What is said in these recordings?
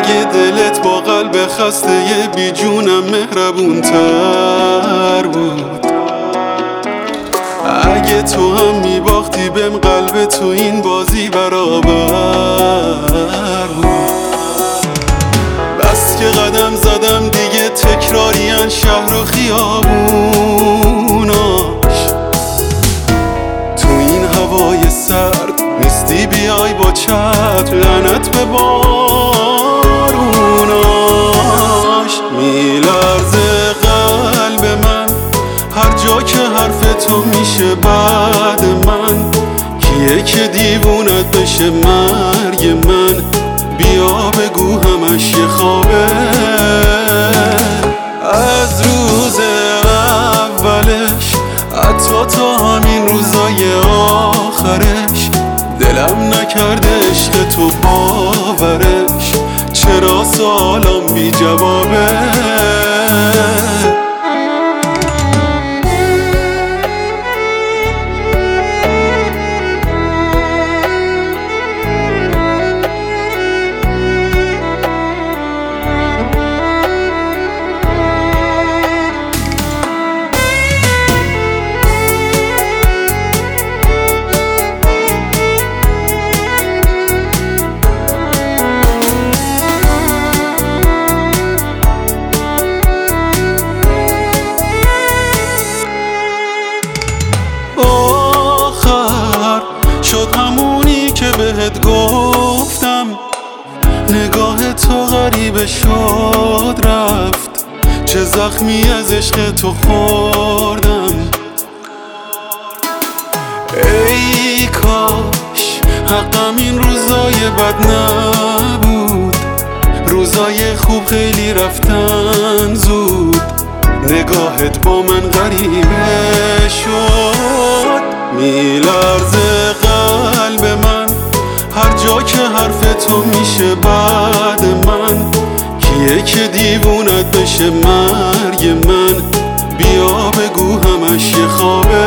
اگه دلت با قلب خسته بی جونم مهربون تر بود، اگه تو هم میباختی بهم قلب تو این بازی برابر بود. بس که قدم زدم دیگه تکراریان شهر و خیابوناش، تو این هوای سرد نیستی بیای با چتر لعنت به باروناش. میلرزه قلب من هر جا که حرف تو میشه بعد من، کیه که دیوونت بشه مرگ من؟ بیا بگو همش یه خوابه. از روز اولش حتی تا همین روزای آخرش دلم نکرده عشق تو باورش، چرا سوالام بی جوابه؟ شد همونی که بهت گفتم، نگاه تو غریبه شد رفت، چه زخمی از عشق تو خوردم. ای کاش حقم این روزای بد نبود، روزای خوب خیلی رفتن زود، نگاهت با من غریبه شد. میلرزه قلب من هر جا که حرف تو میشه بعد من، کیه که دیوونت بشه مرگ من؟ بیا بگو همش یه خوابه.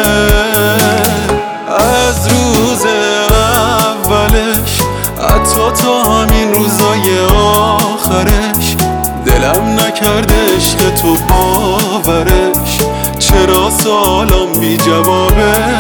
از روز اولش حتی تا همین روزای آخرش دلم نکرده عشق تو باورش، چرا سوالام بی جوابه؟